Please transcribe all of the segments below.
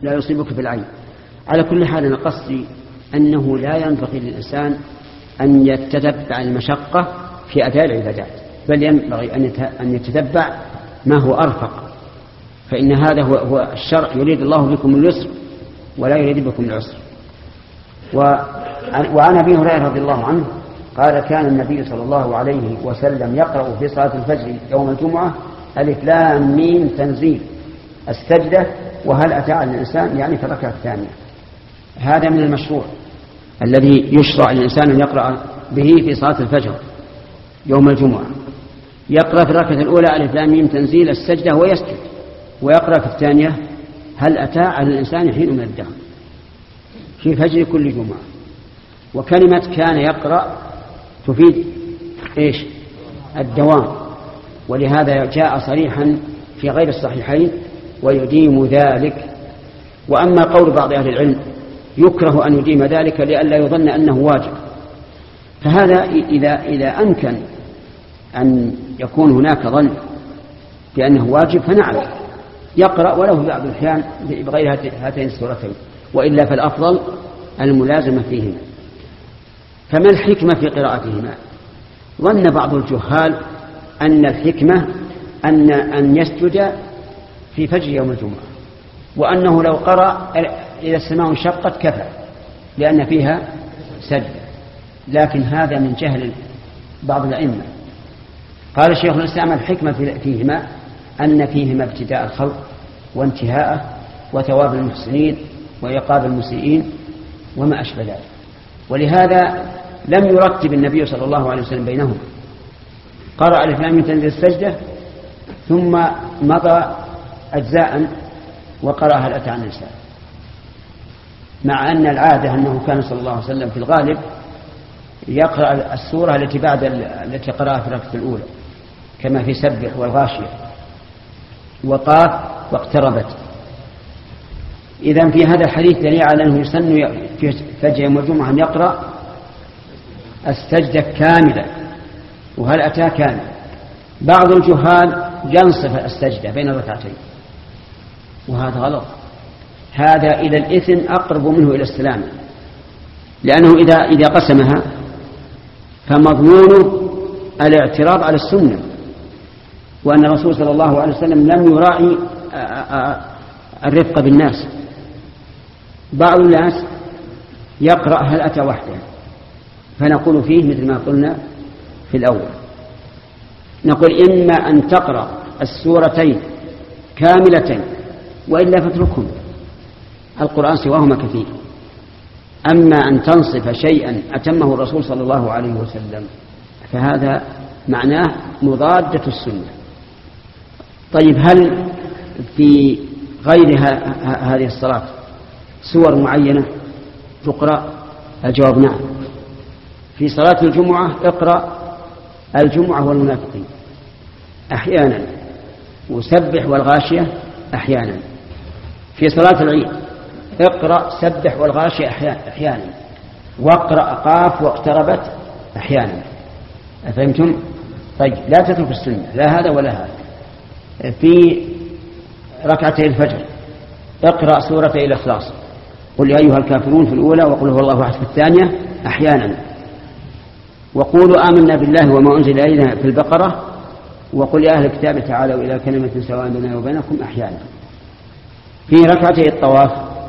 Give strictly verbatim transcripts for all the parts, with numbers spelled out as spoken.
لا يصيبك بالعين. على كل حال أنا قصدي أنه لا ينبغي للإنسان أن يتتبع المشقة في أداء العبادات، بل ينبغي أن يتتبع ما هو أرفق، فإن هذا هو, هو الشرع، يريد الله بكم اليسر ولا يريد بكم العسر. وعن أبي هريرة رضي الله عنه قال كان النبي صلى الله عليه وسلم يقرأ في صلاة الفجر يوم الجمعة ألف لام ميم تنزيل السجدة وهل أتى على الإنسان، يعني في الركعة الثانية. هذا من المشروع الذي يشرع للإنسان أن يقرأ به في صلاة الفجر يوم الجمعة. يقرأ في الركعة الأولى ألف لام ميم تنزيل السجدة ويسجد، ويقرأ في الثانية هل أتى على الإنسان حين من الدهر في فجر كل جمعة. وكلمة كان يقرأ تفيد إيش؟ الدوام، ولهذا جاء صريحا في غير الصحيحين ويديم ذلك. وأما قول بعض أهل العلم يكره أن يديم ذلك لئلا يظن أنه واجب، فهذا إذا, إذا أمكن أن يكون هناك ظن بأنه واجب فنعم يقرأ ولو في بعض الأحيان بغير هاتين السورتين، وإلا فالأفضل الملازمة فيهما. فما الحكمة في قراءتهما؟ ظن بعض الجهال أن الحكمة أن, أن يسجد في فجر يوم الجمعة، وأنه لو قرأ إذا السماء انشقت كفى لأن فيها سجدة، لكن هذا من جهل بعض الأئمة. قال الشيخ الإسلام الحكمة فيهما أن فيهما ابتداء الخلق وانتهاءه وثواب المحسنين وعقاب المسيئين وما أشبه ذلك، ولهذا لم يرتب النبي صلى الله عليه وسلم بينهم، قرأ ألف لام ميم تنزيل السجدة ثم مضى أجزاء وقرأ هل أتى على الإنسان، مع أن العادة أنه كان صلى الله عليه وسلم في الغالب يقرأ السورة التي بعد التي قرأها في الركعة الأولى كما في سبح والغاشية وقاف واقتربت. إذن في هذا الحديث دليل على أنه يسن في فجر يوم الجمعة أن يقرأ السجدة كاملة وهل أتى كامل. بعض الجهال ينصف السجدة بين الركعتين، وهذا غلط، هذا إلى الإثم أقرب منه إلى السلام، لأنه إذا, إذا قسمها فمضمونه الاعتراض على السنة، وأن الرسول صلى الله عليه وسلم لم يراعي الرفق بالناس. بعض الناس يقرأ هل أتى وحده، فنقول فيه مثل ما قلنا في الأول، نقول إما أن تقرأ السورتين كاملتين وإلا فاتركهم، القرآن سواهما كثير. أما أن تنصف شيئا أتمه الرسول صلى الله عليه وسلم فهذا معناه مضادة السنة. طيب هل في غير هذه الصلاة سور معينة تقرأ؟ الجواب نعم. في صلاة الجمعة اقرأ الجمعة والمنافقين أحيانا، وسبح والغاشية أحيانا. في صلاة العيد اقرأ سبح والغاشية أحيانا، واقرأ قاف واقتربت أحيانا. أفهمتم؟ طيب لا تترك السنة، لا هذا ولا هذا. في ركعتي الفجر اقرأ سورة الإخلاص، قل يا أيها الكافرون في الأولى وقل هو الله أحد في الثانية أحيانا، وقولوا آمنا بالله وما أنزل إلينا في البقرة، وقل يا أهل الكتاب تعالوا إلى كلمة سواء بيننا وبينكم أحيانا. في ركعتي الطواف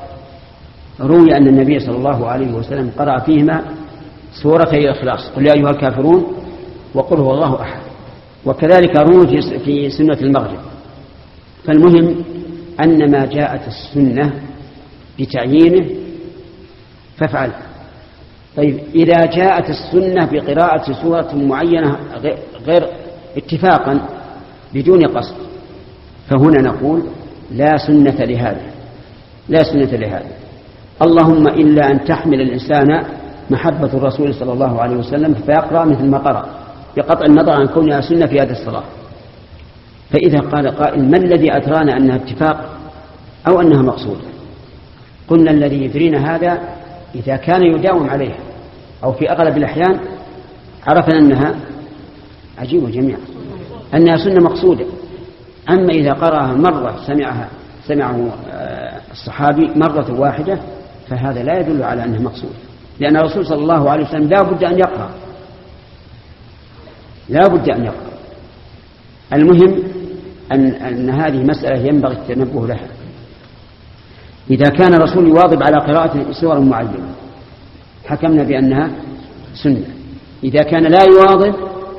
روي أن النبي صلى الله عليه وسلم قرأ فيهما سورة الإخلاص، قل يا أيها الكافرون وقل هو الله أحد، وكذلك روي في سنة المغرب. فالمهم أن ما جاءت السنة بتعيينه فافعل. طيب إذا جاءت السنة بقراءة سورة معينة غير اتفاقا بدون قصد فهنا نقول لا سنة لهذا، لا سنة لهذا، اللهم إلا أن تحمل الإنسان محبة الرسول صلى الله عليه وسلم فيقرأ مثل ما قرأ بقطع النظر عن كونها سنة في هذه الصلاة. فإذا قال قائل ما الذي أدرانا أنها اتفاق أو أنها مقصودة؟ قلنا الذي يدرينا هذا إذا كان يداوم عليها، أو في أغلب الأحيان عرفنا أنها عجيبة جميعا أنها سنة مقصودة. أما إذا قرأها مرة سمعها سمعه الصحابي مرة واحدة فهذا لا يدل على أنه مقصود، لأن الرسول صلى الله عليه وسلم لا بد أن يقرأ لا بد أن يقرأ. المهم أن, أن هذه مسألة ينبغي التنبه لها. إذا كان الرسول يواظب على قراءة سور معينة حكمنا بأنها سنة، إذا كان لا يواظب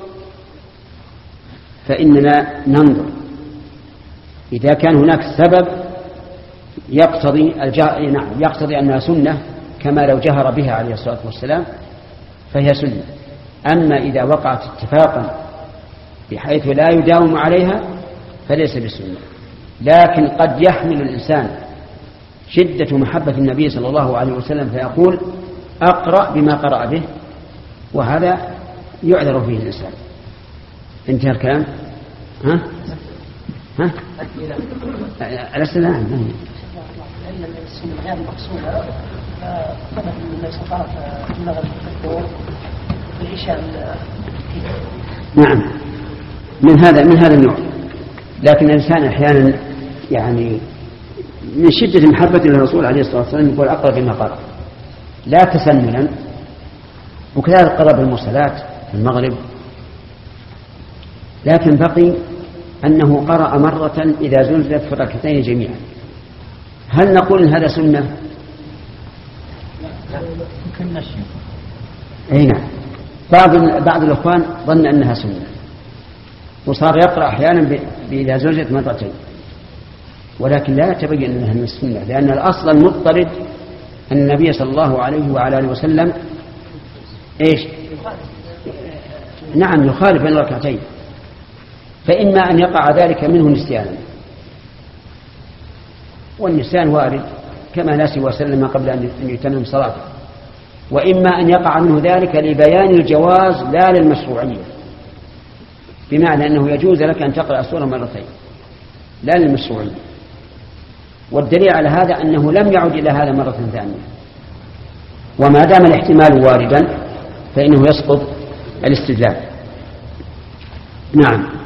فإننا ننظر. إذا كان هناك سبب يقتضي الجا... نعم يقتضي أنها سنة كما لو جهر بها عليه الصلاة والسلام فهي سنة. أما إذا وقعت اتفاقا بحيث لا يداوم عليها فليس بالسنة. لكن قد يحمل الإنسان شدة محبة النبي صلى الله عليه وسلم فيقول أقرأ بما قرأ به، وهذا يعذر فيه الإنسان. انتهى الكلام. ها ها ألست الآن لأن السنة غير مقصودة فقد النبي صلى الله عليه وسلم بلغ الدكتور بالعشاء. نعم من هذا من هذا النوع. لكن الإنسان أحيانا يعني من شدة محبة للرسول عليه الصلاة والسلام يقول أقرأ بما قرأ لا تسننا. وكذلك قرأ بالمرسلات في المغرب، لكن بقي أنه قرأ مرة إذا زلزلت في الركعتين جميعا. هل نقول إن هذا سنة؟ أي نعم. بعض بعض الأخوان ظن أنها سنة وصار يقرأ أحيانا إذا زلزلت مرتين، ولكن لا يتبين أنها من السنة، لأن الأصل المضطرد أن النبي صلى الله عليه وعلى آله وسلم إيش؟ نعم يخالف بين الركعتين، فإما أن يقع ذلك منه نسيانا، والنسيان وارد كما نسي وسلم قبل أن يتمم صلاته، وإما أن يقع منه ذلك لبيان الجواز لا للمشروعية، بمعنى أنه يجوز لك أن تقرأ السورة مرتين لا للمشروعية. والدليل على هذا أنه لم يعد إلى هذا مرة ثانية، وما دام الاحتمال واردا فإنه يسقط الاستدلال. نعم.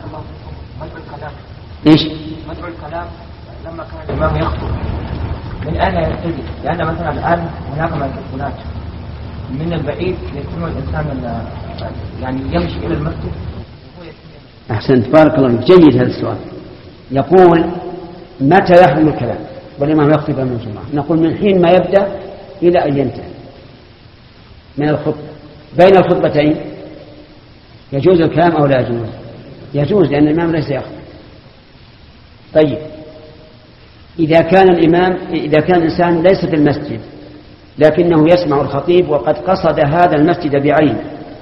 إيش؟ مدعو الكلام لما كان الإمام يخطب من أين يبتدي؟ لأن مثلا الآن هناك ميكروفونات من البعيد يكون الإنسان يعني يمشي إلى المسجد. أحسنت بارك الله فيك. جيد هذا السؤال. يقول متى يحرم الكلام والإمام يخطب من الجمعة؟ نقول من حين ما يبدأ إلى أن ينتهي من الخطبة. بين الخطبتين يجوز الكلام أو لا يجوز؟ يجوز، لأن الإمام ليس يخطب. طيب إذا كان الإمام إذا كان الإنسان ليس في المسجد لكنه يسمع الخطيب وقد قصد هذا المسجد بعين،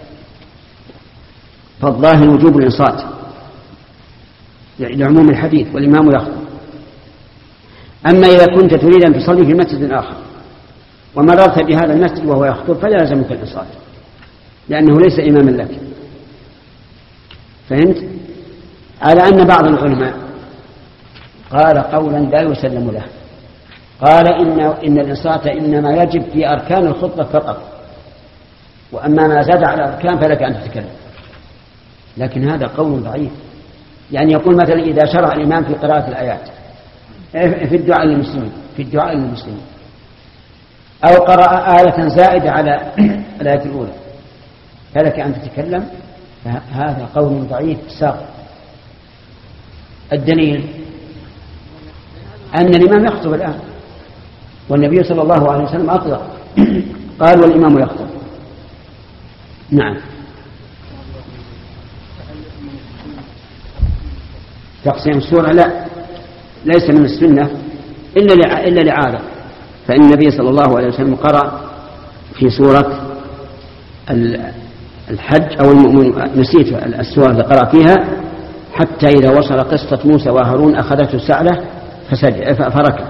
فالظاهر وجوب الإنصات لعموم الحديث والإمام يخطب. أما إذا كنت تريد أن تصلي في مسجد آخر ومررت بهذا المسجد وهو يخطب فلا يلزمك الإنصات، لأنه ليس إماما لك. فهمت؟ على أن بعض العلماء قال قولا لا يسلم له، قال إن, إن الإنصات إنما يجب في أركان الخطبة فقط، وأما ما زاد على الأركان فلك أن تتكلم. لكن هذا قول ضعيف. يعني يقول مثلا إذا شرع الإمام في قراءة الآيات في الدعاء للمسلمين في الدعاء للمسلمين أو قرأ آية زائدة على الآية الأولى فلك أن تتكلم، هذا قول ضعيف ساقط. الدليل أن الإمام يخطب الآن، والنبي صلى الله عليه وسلم أطلق قال والإمام يخطب. نعم. تقسيم السورة لا ليس من السنة إلا إلا لعادة، فإن النبي صلى الله عليه وسلم قرأ في سورة الحج أو المؤمن، نسيت السورة اللي قرأ فيها، حتى إذا وصل قصة موسى وهارون أخذته السعلة فركع،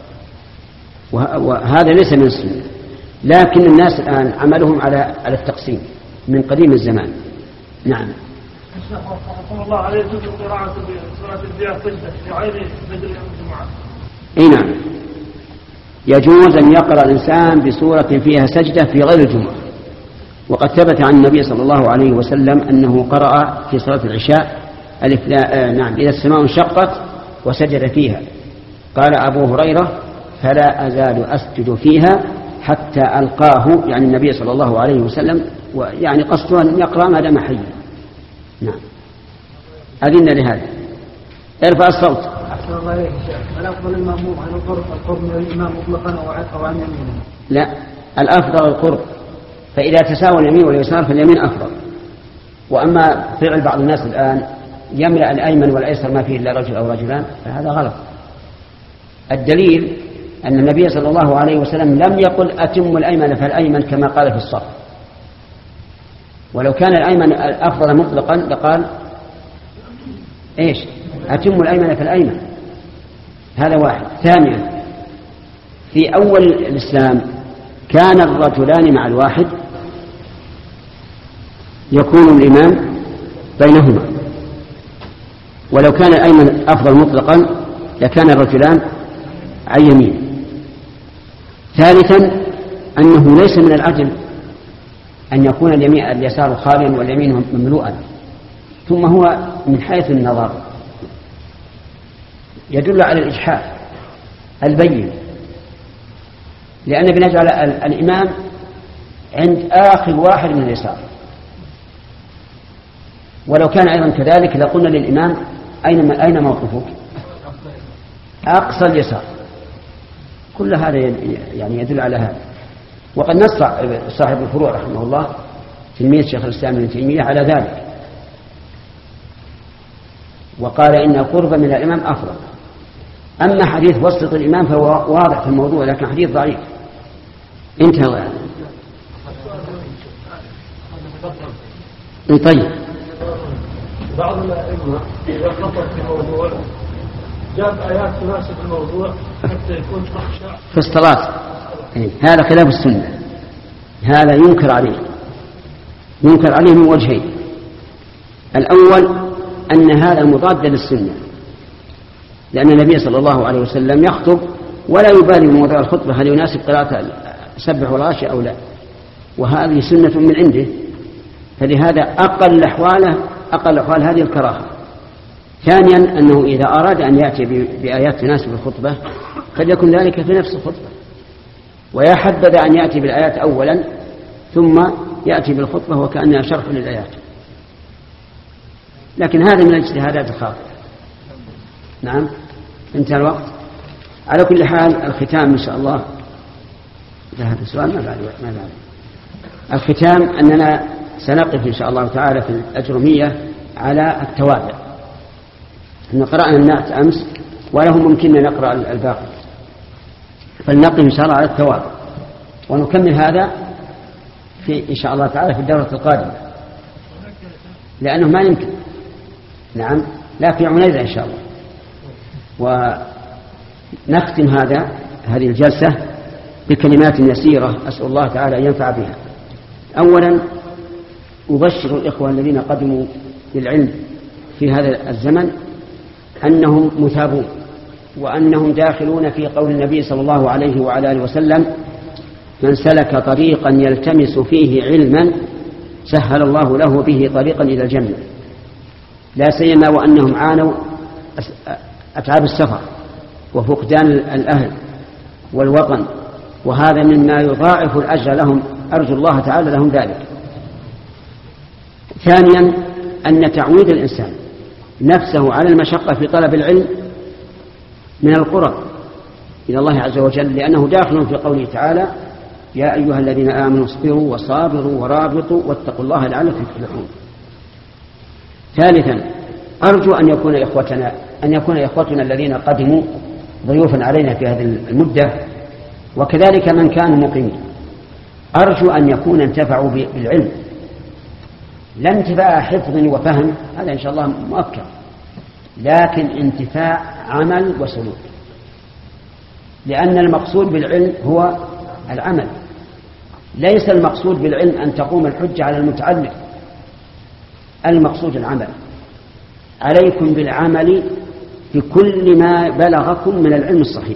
وهذا ليس من السنة. لكن الناس الآن عملهم على على التقسيم من قديم الزمان. نعم. رحمه الله عليه يجوز قراءة سورة الديار في غير بدر الجمعة. اي نعم، يجوز أن يقرأ الإنسان بسورة فيها سجدة في غير الجمعة، وقد ثبت عن النبي صلى الله عليه وسلم أنه قرأ في صلاة العشاء الف لا آه نعم إذا السماء انشقت وسجد فيها. قال أبو هريرة فلا أزال أسجد فيها حتى ألقاه، يعني النبي صلى الله عليه وسلم، ويعني قصده أن يقرأ ما دام حيا. نعم. أذن لهذا. ارفع الصوت. أحسن الله إليك شيخ. هل أفضل المأموم عن القرب القرب من الإمام مطلقا أو عن يمينه؟ لا، الأفضل القرب، فإذا تساوى اليمين واليسار فاليمين أفضل. وأما فعل بعض الناس الآن يملأ الأيمن والأيسر ما فيه إلا رجل أو رجلان فهذا غلط. الدليل أن النبي صلى الله عليه وسلم لم يقل أتم الأيمن فالأيمن كما قال في الصف، ولو كان الأيمن أفضل مطلقا لقال إيش أتم الأيمن فالأيمن. هذا واحد. ثانيا، في أول الإسلام كان الرجلان مع الواحد يكون الإمام بينهما، ولو كان الأيمن أفضل مطلقا لكان الرجلان عن يمين. ثالثا، أنه ليس من العدل أن يكون اليمين اليسار خاليا واليمين مملوءا، ثم هو من حيث النظر يدل على الإجحاف البين، لأن بنجعل الإمام عند آخر واحد من اليسار، ولو كان أيضا كذلك لقلنا للإمام أين أين موقفك؟ أقصى اليسار. كل هذا يعني يدل على هذا. وقد نص صاحب الفروع رحمه الله تلميذ شيخ الإسلام ابن تيمية على ذلك، وقال إن القرب من الإمام أفضل. أما حديث وسط الإمام فهو واضح في الموضوع، لكن حديث ضعيف. انتهى يعني. طيب. بعض الأئمة إذا خطر في موضوع جاب آيات تناسب الموضوع حتى يكون أخشع في الصلاة. هذا خلاف السنة، هذا ينكر عليه ينكر عليه من وجهين. الأول أن هذا مضاد للسنة، لأن النبي صلى الله عليه وسلم يخطب ولا يبالي بموضوع الخطبة هل يناسب قراءة سبح والغاشي أو لا، وهذه سنة من عنده، فلهذا أقل أحواله أقل أحوال هذه الكراهة. ثانيا، أنه إذا أراد أن يأتي بآيات تناسب الخطبة فليكن ذلك في نفس الخطبة، ويحبذ أن يأتي بالآيات أولا ثم يأتي بالخطبة وكأنها شرح للآيات، لكن هذا من الاجتهادات الخاطئة. نعم، انتهى الوقت. على كل حال الختام إن شاء الله، ذهب السؤال ما بعد ما بعد الختام أننا سنقف إن شاء الله تعالى في الأجرمية على التوابع. إن قرأنا النعت أمس وله ممكن نقرأ الباقي، فلنقف إن شاء الله على التوابع، ونكمل هذا في إن شاء الله تعالى في الدورة القادمة، لأنه ما يمكن. نعم، لا في عنيزة إن شاء الله. ونختم هذا هذه الجلسة بكلمات يسيرة أسأل الله تعالى أن ينفع بها. أولا، أبشر الإخوة الذين قدموا للعلم في هذا الزمن أنهم مثابون، وأنهم داخلون في قول النبي صلى الله عليه وعلى آله وسلم: من سلك طريقا يلتمس فيه علما سهل الله له به طريقا إلى الجنة، لا سيما وأنهم عانوا أتعاب السفر وفقدان الأهل والوطن، وهذا مما يضاعف الأجر لهم، أرجو الله تعالى لهم ذلك. ثانيا، أن تعويد الإنسان نفسه على المشقة في طلب العلم من القرب إلى الله عز وجل، لأنه داخل في قوله تعالى: يا أيها الذين آمنوا اصبروا وصابروا ورابطوا واتقوا الله لعلكم تفلحون. ثالثا، أرجو أن يكون إخوتنا أن يكون إخوتنا الذين قدموا ضيوفا علينا في هذه المدة، وكذلك من كانوا مقيمين، أرجو أن يكون انتفعوا بالعلم، لا انتفاع حفظ وفهم، هذا إن شاء الله مؤكد، لكن انتفاع عمل وسلوك، لأن المقصود بالعلم هو العمل، ليس المقصود بالعلم أن تقوم الحجة على المتعلم، المقصود العمل. عليكم بالعمل بكل ما بلغكم من العلم الصحيح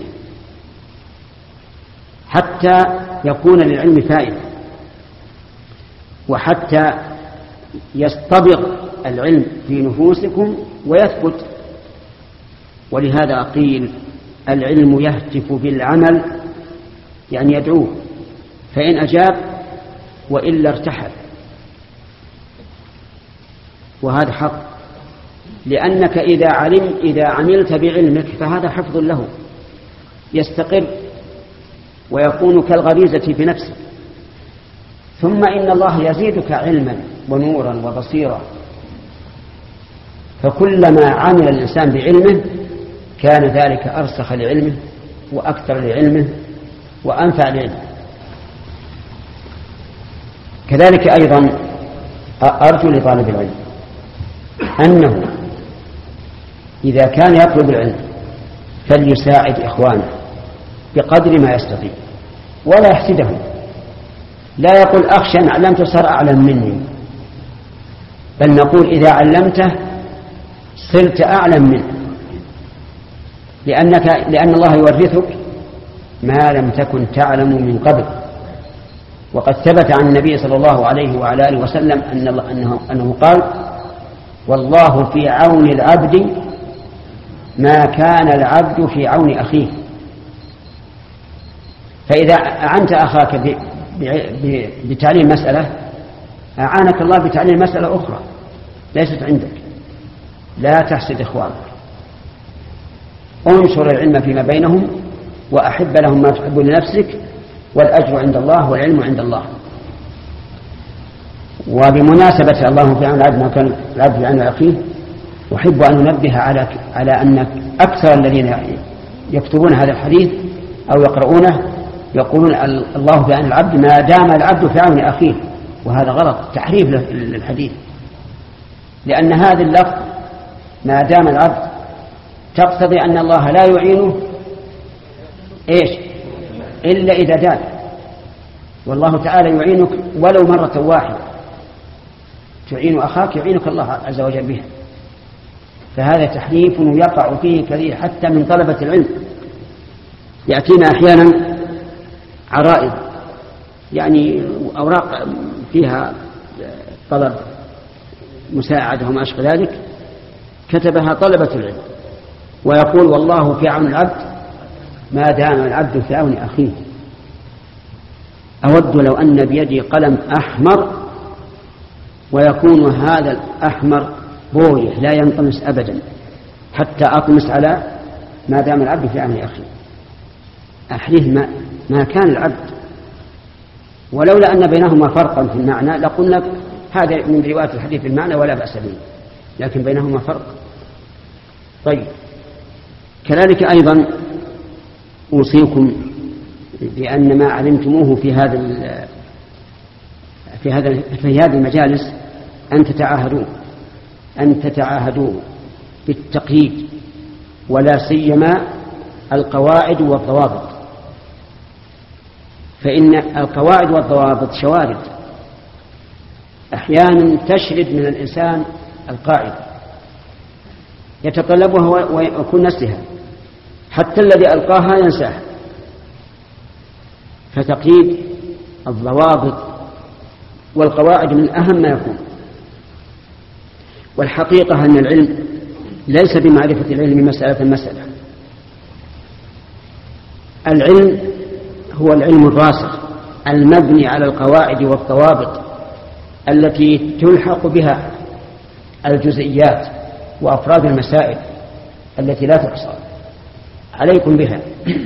حتى يكون للعلم فائدة، وحتى يستبق العلم في نفوسكم ويثبت. ولهذا قيل العلم يهتف بالعمل يعني يدعوه، فإن أجاب وإلا ارتحل، وهذا حق، لأنك إذا علم إذا عملت بعلمك فهذا حفظ له يستقر ويكون كالغريزة في نفسه. ثم إن الله يزيدك علما ونورا وبصيرا، فكلما عمل الإنسان بعلمه كان ذلك أرسخ لعلمه وأكثر لعلمه وأنفع لعلمه. كذلك أيضا أرجو لطالب العلم أنه إذا كان يطلب العلم فليساعد إخوانه بقدر ما يستطيع ولا يحسدهم، لا يقول أخشى أن علمت صار أعلم مني، بل نقول إذا علمته صرت أعلم منه، لأنك لأن الله يورثك ما لم تكن تعلم من قبل. وقد ثبت عن النبي صلى الله عليه وعلى آله وسلم أنه, أنه قال: والله في عون العبد ما كان العبد في عون أخيه. فإذا أعنت أخاك بتعليم مسألة أعانك الله بتعليم مسألة أخرى ليست عندك. لا تحسد إخوانك، انشر العلم فيما بينهم وأحب لهم ما تحب لنفسك، والأجر عند الله والعلم عند الله. وبمناسبة الله في عون العبد ما كان العبد في عون أخيه، أحب أن أنبه على على أن أكثر الذين يكتبون هذا الحديث أو يقرؤونه يقولون الله في عون العبد ما دام العبد في عون أخيه، وهذا غلط، تحريف للحديث، لأن هذا اللفظ ما دام العبد تقتضي أن الله لا يعينه إيش إلا إذا دام، والله تعالى يعينك ولو مرة واحدة، تعين أخاك يعينك الله عز وجل بها. فهذا تحريف يقع فيه كثير حتى من طلبة العلم. يأتينا أحيانا عرائض يعني أوراق فيها طلب مساعدة وما أشبه ذلك، كتبها طلبة العلم ويقول والله في عون العبد ما دام العبد في عون أخيه. أود لو أن بيدي قلم أحمر ويكون هذا الأحمر بويه لا ينطمس أبدا حتى أطمس على ما دام العبد في عون أخيه. أحريه ما, ما كان العبد، ولولا أن بينهما فرقا في المعنى لقلنا هذا من رواية الحديث في المعنى ولا بأس به، لكن بينهما فرق. طيب، كذلك أيضا أوصيكم بأن ما علمتموه في هذا في هذا في هذه المجالس أن تتعاهدوا أن تتعاهدوا بالتقييد، ولا سيما القواعد والضوابط، فإن القواعد والضوابط شوارد أحيانا تشرد من الإنسان القاعدة يتطلبها ويكون نسيها، حتى الذي ألقاها ينساها. فتقييد الضوابط والقواعد من أهم ما يكون. والحقيقة أن العلم ليس بمعرفة العلم مسألة مسألة، العلم هو العلم الراسخ المبني على القواعد والضوابط التي تلحق بها الجزئيات وأفراد المسائل التي لا تحصى. عليكم بها.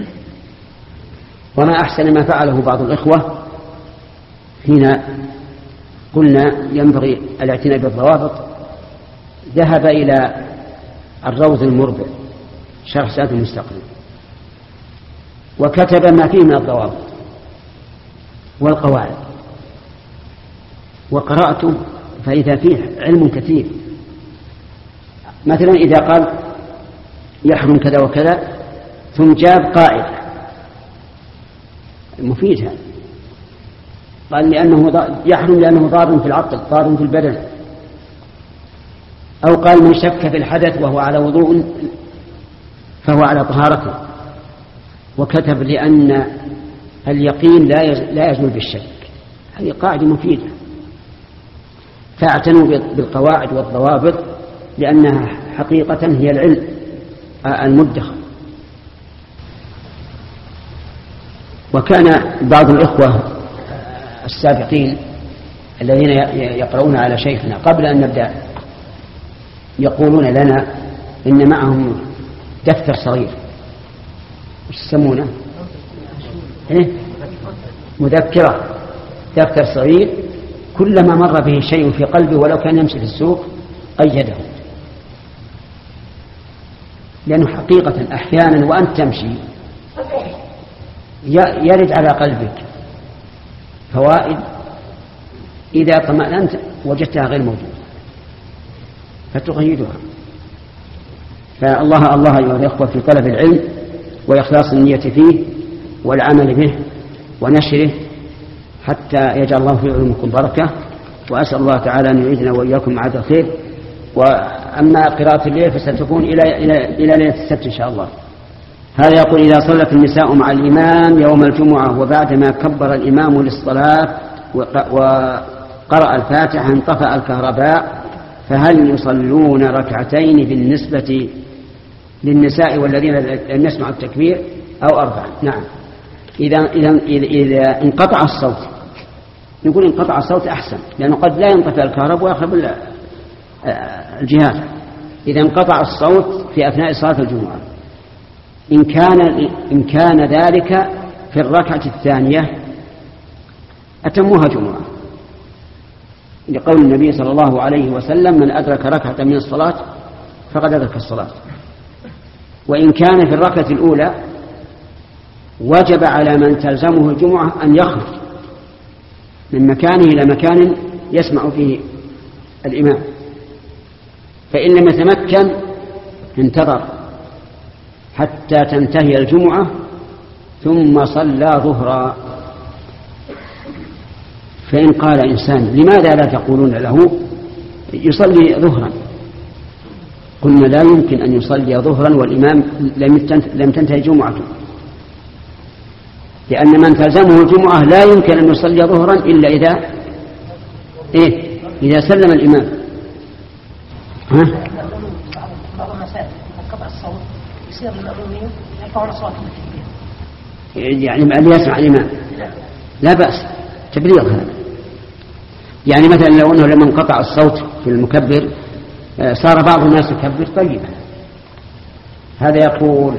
وما أحسن ما فعله بعض الإخوة حين قلنا ينبغي الاعتناء بالضوابط، ذهب إلى الروض المربع شرح سعادة المستقيم وكتب ما فيه من الضوابط والقواعد، وقرأته فإذا فيه علم كثير. مثلا إذا قال يحرم كذا وكذا ثم جاب قاعدة مفيد، هذا قال لأنه يحرم لأنه ضار في العقل ضار في البدن، أو قال من شك في الحدث وهو على وضوء فهو على طهارته، وكتب لأن اليقين لا يزول بالشك. هذه قاعدة مفيدة. فاعتنوا بالقواعد والضوابط لأنها حقيقة هي العلم المدخر. وكان بعض الإخوة السابقين الذين يقرؤون على شيخنا قبل أن نبدأ يقولون لنا إن معهم دفتر صغير، وش يسمونه؟ إيه؟ مذكرة، دفتر صغير كلما مر به شيء في قلبه ولو كان يمشي في السوق قيده، لأنه حقيقة أحيانا وأنت تمشي يرد على قلبك فوائد إذا طمأننت وجدتها غير موجودة فتقيدها. فالله الله أيها الأخوة في طلب العلم وإخلاص النية فيه والعمل به ونشره حتى يجعل الله في علمكم بركة. وأسأل الله تعالى أن يعيدنا وإياكم معاد الخير. وأما قراءة الليل فستكون إلى إلى إلى ليلة السبت إن شاء الله. هذا يقول: إذا صلت النساء مع الإمام يوم الجمعة وبعدما كبر الإمام للصلاة وقرأ الفاتحة انطفأ الكهرباء فهل يصلون ركعتين بالنسبة للنساء والذين لم يسمعوا التكبير أو أربعة؟ نعم. إذا إذا إذا انقطع الصوت نقول انقطع الصوت أحسن، لأنه قد لا ينطفئ الكهرباء ويخرب الجهاز. إذا انقطع الصوت في أثناء صلاة الجمعة إن كان إن كان ذلك في الركعة الثانية أتموها جمعة، لقول النبي صلى الله عليه وسلم: من أدرك ركعة من الصلاة فقد أدرك الصلاة. وإن كان في الركعة الأولى وجب على من تلزمه الجمعة أن يخرج من مكانه إلى مكان يسمع فيه الإمام، فإن لم يتمكن انتظر حتى تنتهي الجمعة ثم صلى ظهرا. فإن قال إنسان: لماذا لا تقولون له يصلي ظهرا؟ قلنا: لا يمكن أن يصلي ظهرا والإمام لم تنتهي جمعته، لأن من تلزمه الجمعة لا يمكن أن يصلي ظهرا إلا إذا إيه؟ إذا سلم الإمام. ها؟ بعض المسائل قطع الصوت يصير للمأمومين يرفعون أصواتهم بالتكبير، يعني اللي يسمع الإمام لا بأس تبليغ هذا. يعني مثلا لو أنه لما انقطع الصوت في المكبر صار بعض الناس يكبر طيبا، هذا يقول: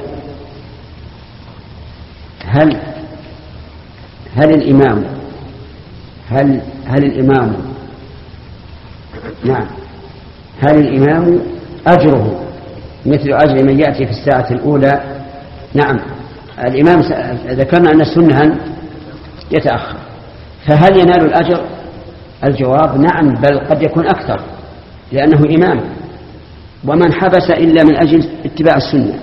هل هل الإمام هل هل الإمام نعم هل الإمام أجره مثل أجر من يأتي في الساعة الأولى؟ نعم، الإمام ذكرنا أن السنة أن يتأخر، فهل ينال الأجر؟ الجواب: نعم، بل قد يكون أكثر، لأنه إمام، ومن حبس إلا من أجل اتباع السنة.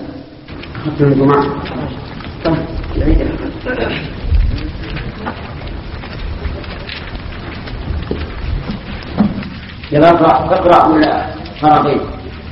يلا اقرأ اقرأ ولا فرضين؟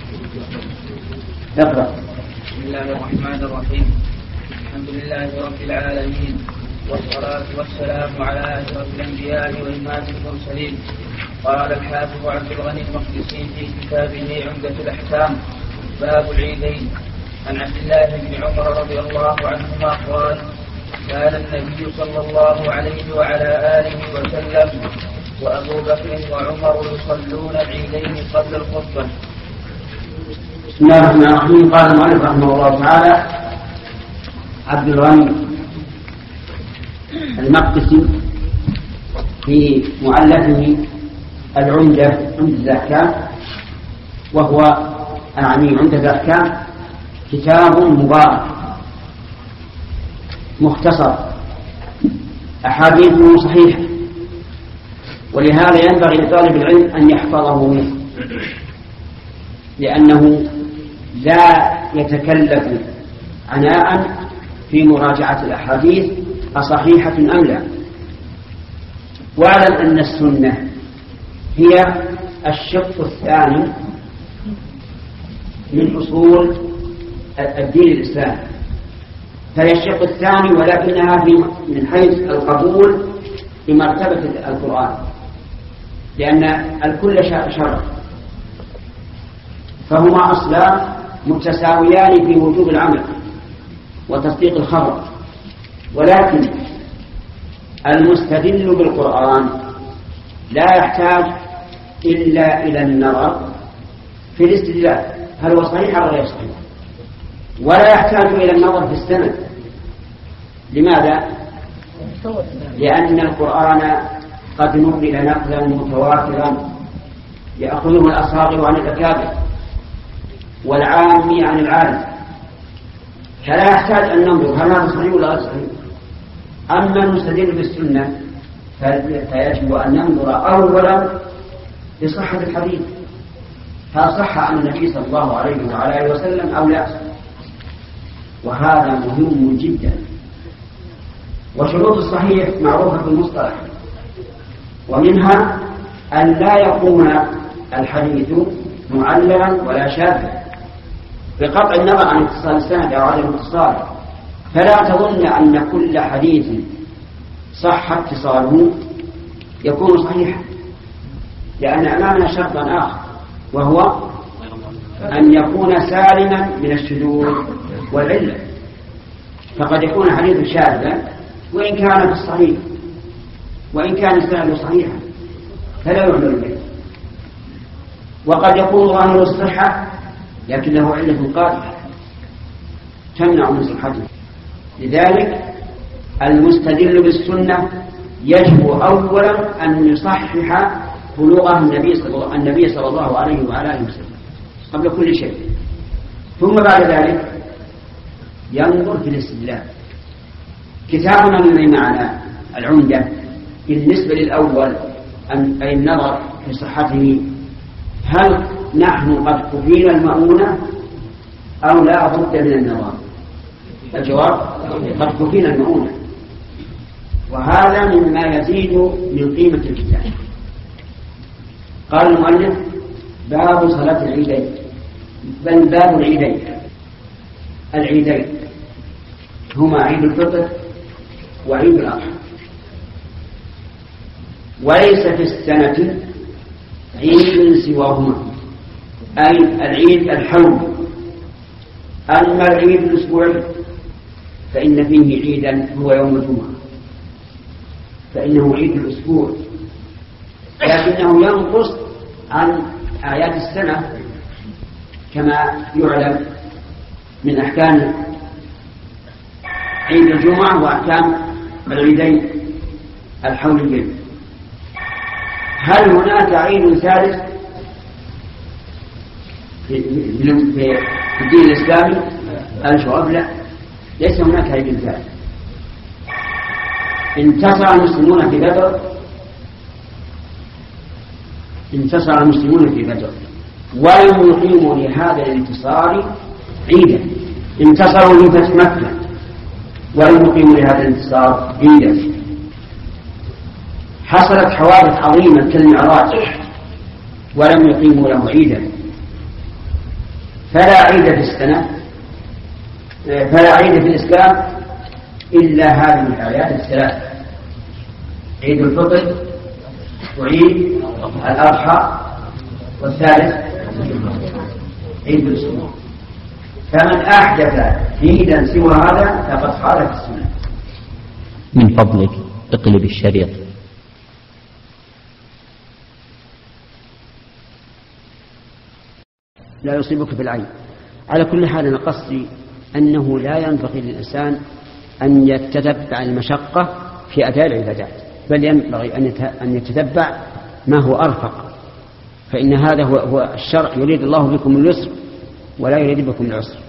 اقرأ. بسم الله الرحمن الرحيم. الحمد لله رب العالمين، والصلاة والسلام على أشرف الأنبياء وإمام المرسلين. قال الحافظ عبد الغني المقدسي في كتابه عمدة الأحكام: باب العيدين. عن عبد الله بن عمر رضي الله عنهما قال: كان النبي صلى الله عليه وعلى آله وسلم وأبو بكر وعمر يصلون العيدين قبل الخطبة. بسم الله الرحمن الرحيم. قال المؤلف رحمه الله تعالى: عبد الغني المقدسي في مؤلفه العمدة عمدة الأحكام، وهو أعني عمدة الأحكام كتاب مبارك مختصر أحاديثه صحيحة، ولهذا ينبغي لطالب العلم أن يحفظه منه، لأنه لا يتكلف عناء في مراجعة الأحاديث أصحيحة أم لا. واعلم أن السنة هي الشق الثاني من أصول الدين الإسلامي، فهي الشق الثاني، ولكنها من حيث القبول بمرتبة القرآن، لأن الكل شرع، فهما أصلان متساويان في وجوب العمل وتصديق الخبر، ولكن المستدل بالقرآن لا يحتاج إلا إلى النظر في الاستدلال هل هو صحيح أو غير صحيح، ولا يحتاج إلى النظر في السند. لماذا؟ لأن القرآن قد نقل نقلا متواترا يأخذه الأصاغر عن الأكابر والعام عن العالم، فلا يحتاج أن ننظر هل هذا صحيح ولا غير صحيح. أما المستدل بالسنة فيجب أن ننظر أولا لصحة الحديث، هل صح عن النبي صلى الله عليه وعلى آله وسلم أو لا، وهذا مهم جدا. وشروط الصحيح معروفة في المصطلح، ومنها أن لا يكون الحديث معللا ولا شاذا بقطع النظر عن اتصال السند أو عدم اتصاله. فلا تظن أن كل حديث صح اتصاله يكون صحيحا، لأن أمامنا شرطا آخر وهو أن يكون سالما من الشذوذ والعلة. فقد يكون حديث شاذا وإن كان في الصحيح، وإن كان السند صحيحا فلا يعمل به. وقد يكون ظاهر الصحة لكن له علة قادحة تمنع من صحته. لذلك المستدل بالسنة يجب أولا أن يصحح بلوغه النبي صلى الله عليه وعلى آله وسلم قبل كل شيء، ثم بعد ذلك ينظر في الاستدلال. كتابنا الذي معنا العمدة بالنسبة للأول أي النظر في صحته، هل نحن قد كفينا المؤونة أو لا بد من النظر؟ الجواب قد كفينا المؤونة، وهذا مما يزيد من قيمة الكتاب. قال المؤلف باب صلاة العيدين، بل باب العيدين. العيدين هما عيد الفطر وعيد الأضحى، وليس في السنة عيد سواهما، أي العيد الحول. أما العيد الأسبوعي فإن فيه عيدا هو يوم الجمعة، فإنه عيد الأسبوع، لكنه ينقص عن أعياد السنة كما يعلم من أحكام عيد الجمعة وأحكام العيدين الحوليين. هل هناك عيد ثالث في الدين الإسلامي؟ الجواب لا، ليس هناك عيد ثالث. انتصر المسلمون في بدر انتصر المسلمون في بدر ولم يقيموا لهذا الانتصار عيدا. انتصروا في فتح مكة ولم يقيموا لهذا الانتصار عيدا. حصلت حوادث عظيمة كالمعراج ولم يقيموا له عيدا. فلا عيد في السنة فلا عيد في الإسلام إلا هذه الآيات الثلاث: عيد الفطر وعيد الأضحى والثالث عيد الأسبوع. فمن أحدث عيدا سوى هذا فقد خالف السنة. من فضلك اقلب الشريط. لا يصيبك في العين. على كل حال أنا قصدي أنه لا ينبغي للإنسان أن يتتبع المشقة في أداء العبادات، بل ينبغي أن يتتبع ما هو أرفق، فإن هذا هو, هو الشرع. يريد الله بكم اليسر ولا يريد بكم العسر.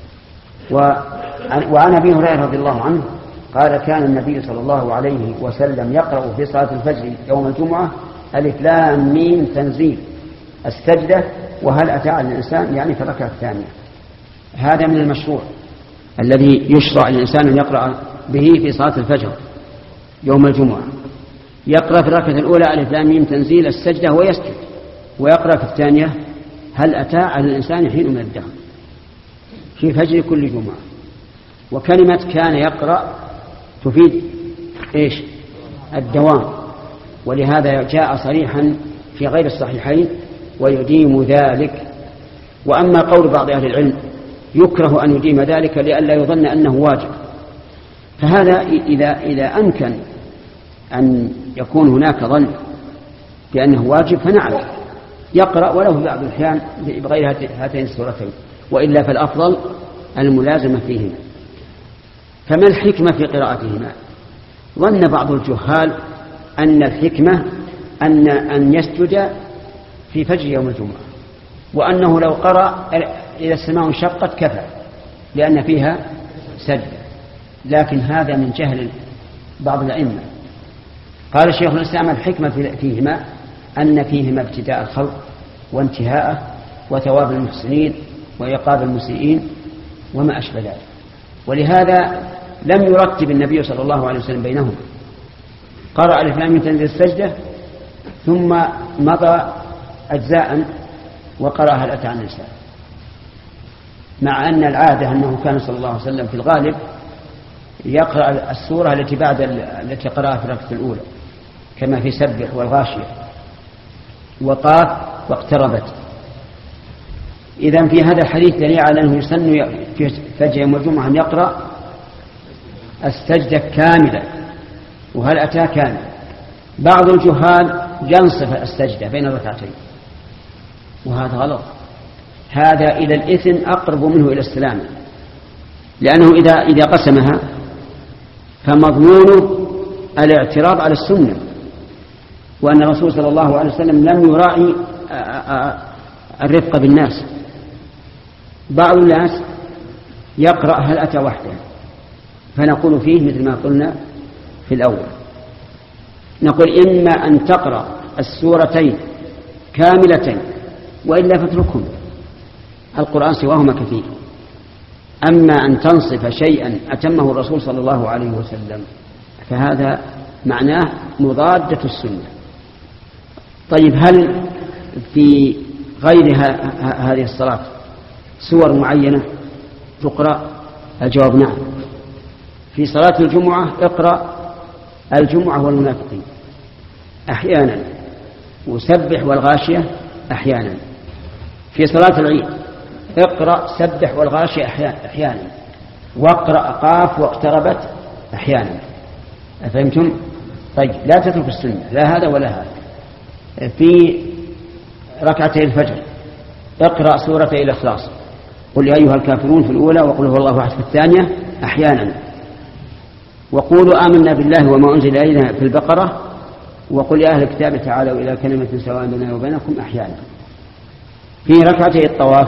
وعن أبي هريرة رضي الله عنه قال كان النبي صلى الله عليه وسلم يقرأ في صلاة الفجر يوم الجمعة ألف لام ميم تنزيل السجدة وهل أتى على الإنسان، يعني في الركعة الثانية. هذا من المشروع الذي يشرع للإنسان أن يقرأ به في صلاة الفجر يوم الجمعة. يقرأ في الركعة الأولى ألف لام ميم تنزيل السجدة ويسجد، ويقرأ في الثانية هل أتى على الإنسان حين من الدهر في فجر كل جمعة. وكلمة كان يقرأ تفيد إيش؟ الدوام، ولهذا جاء صريحا في غير الصحيحين ويديم ذلك. وأما قول بعض أهل العلم يكره أن يديم ذلك لئلا يظن أنه واجب، فهذا إذا, إذا أمكن أن يكون هناك ظن بأنه واجب فنعم يقرأ ولو في بعض الأحيان بغير هاتين السورتين، وإلا فالأفضل الملازمة فيهما. فما الحكمة في قراءتهما؟ ظن بعض الجهال أن الحكمة أن أن يسجد في فجر يوم الجمعة، وأنه لو قرأ إذا السماء انشقت كفى لأن فيها سجد، لكن هذا من جهل بعض الأئمة. قال شيخ الإسلام الحكمة فيهما أن فيهما ابتداء الخلق وانتهاءه وثواب المحسنين وعقاب المسيئين وما أشبه ذلك، ولهذا لم يرتب النبي صلى الله عليه وسلم بينهم، قرأ ألف لام ميم تنزيل السجدة ثم مضى أجزاء وقرأ هل أتى عن النساء، مع أن العادة أنه كان صلى الله عليه وسلم في الغالب يقرأ السورة التي بعد التي قرأها في الركعة الأولى كما في سبح والغاشية وقاف واقتربت. إذن في هذا الحديث دليل على أنه يسن في فجر يوم الجمعة أن يقرأ السجدة كاملة وهل أتى كامل. بعض الجهال ينصف السجدة بين الركعتين، وهذا غلط، هذا إلى الإثم أقرب منه إلى السلام، لأنه إذا إذا قسمها فمضمونه الاعتراض على السنة، وأن الرسول صلى الله عليه وسلم لم يراعي الرفق بالناس. بعض الناس يقرأ هل أتى وحده، فنقول فيه مثل ما قلنا في الأول، نقول إما أن تقرأ السورتين كاملتين وإلا فاتركهم، القرآن سواهما كثير. أما أن تنصف شيئا أتمه الرسول صلى الله عليه وسلم فهذا معناه مضادة السنة. طيب هل في غير هذه الصلاة سور معينة تقرأ؟ الجواب نعم. في صلاة الجمعة اقرأ الجمعة والمنافقين أحيانا، وسبح والغاشية أحيانا. في صلاة العيد اقرأ سبح والغاشية أحيانا، واقرأ قاف واقتربت أحيانا. أفهمتم؟ طيب لا تترك السنة، لا هذا ولا هذا. في ركعتي الفجر اقرأ سورتي الإخلاص، قل يا أيها الكافرون في الأولى وقل هو الله أحد في الثانية أحيانا، وقولوا آمنا بالله وما أنزل إلينا في البقرة، وقل يا أهل الكتاب تعالوا إلى كلمة سواء بيننا وبينكم أحيانا. في ركعتي الطواف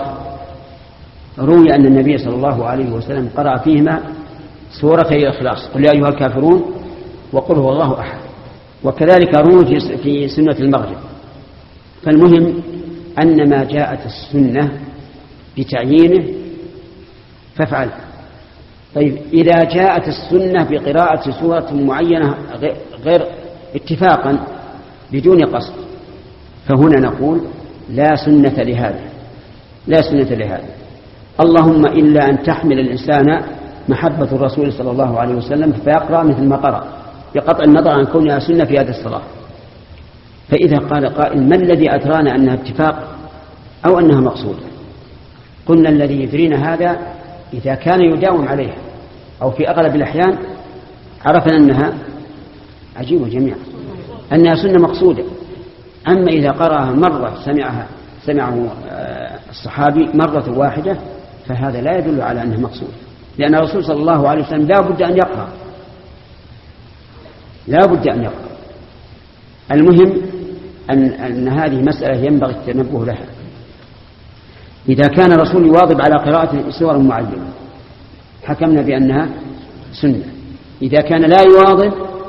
روي أن النبي صلى الله عليه وسلم قرأ فيهما سورتي الإخلاص، قل يا أيها الكافرون وقل هو الله أحد، وكذلك روي في سنة المغرب. فالمهم أن ما جاءت السنة بتعيينه فافعل. طيب إذا جاءت السنة بقراءة سورة معينة غير اتفاقا بدون قصد فهنا نقول لا سنة لهذا، لا سنة لهذا، اللهم إلا أن تحمل الإنسان محبة الرسول صلى الله عليه وسلم فيقرأ مثل ما قرأ بقطع النظر عن كونها سنة في هذه الصلاة. فإذا قال قائل ما الذي أدرانا أنها اتفاق أو أنها مقصودة؟ قلنا الذي يدرينا هذا إذا كان يداوم عليها أو في أغلب الأحيان عرفنا أنها عجيبة جميعا أنها سنة مقصودة. أما إذا قرأها مرة سمعها سمعه الصحابي مرة واحدة فهذا لا يدل على أنها مقصودة، لأن الرسول صلى الله عليه وسلم لا بد أن يقرأ، لا بد أن يقرأ. المهم أن, أن هذه مسألة ينبغي التنبه لها. إذا كان الرسول يواظب على قراءة سور معينة حكمنا بأنها سنة، إذا كان لا يواظب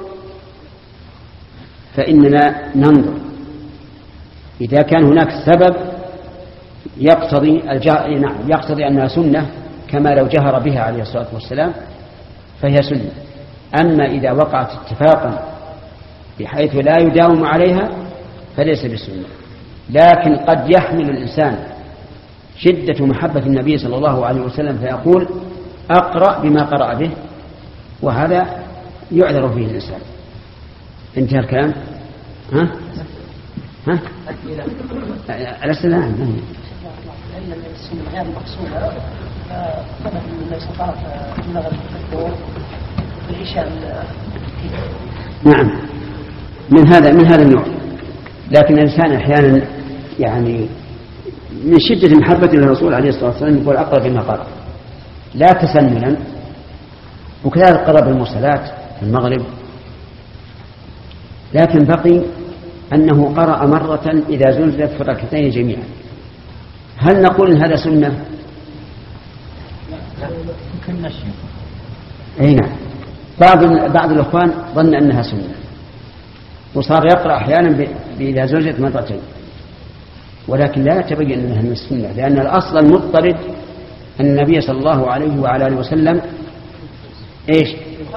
فإننا ننظر، إذا كان هناك سبب يقتضي الجا... نعم يقتضي أنها سنة كما لو جهر بها عليه الصلاة والسلام فهي سنة. أما إذا وقعت اتفاقا بحيث لا يداوم عليها فليس بسنة. لكن قد يحمل الإنسان شدة محبة النبي صلى الله عليه وسلم فيقول أقرأ بما قرأ به، وهذا يعذر فيه الإنسان. انتهى الكلام. ها ها السلام. لأن السنة غير مقصودة ثبت أن النبي صلى الله عليه وسلم المغرب في الدور والعشاء. نعم من هذا من هذا النوع. لكن الإنسان أحيانا يعني من شدة محبته للرسول عليه الصلاة والسلام يقول أقرأ بما قرأ لا تسننا. وكذلك قرأ بالمرسلات في المغرب، لكن بقي أنه قرأ مرة إذا زلزلت في الركعتين جميعا. هل نقول إن هذا سنة؟ يمكن نشي. أي نعم. بعض بعض الأخوان ظن أنها سنة وصار يقرأ أحيانا إذا زلزلت مرتين، ولكن لا يتبين أنها من السنة، لأن الأصل المضطرد أن النبي صلى الله عليه وعلى آله وسلم إيش؟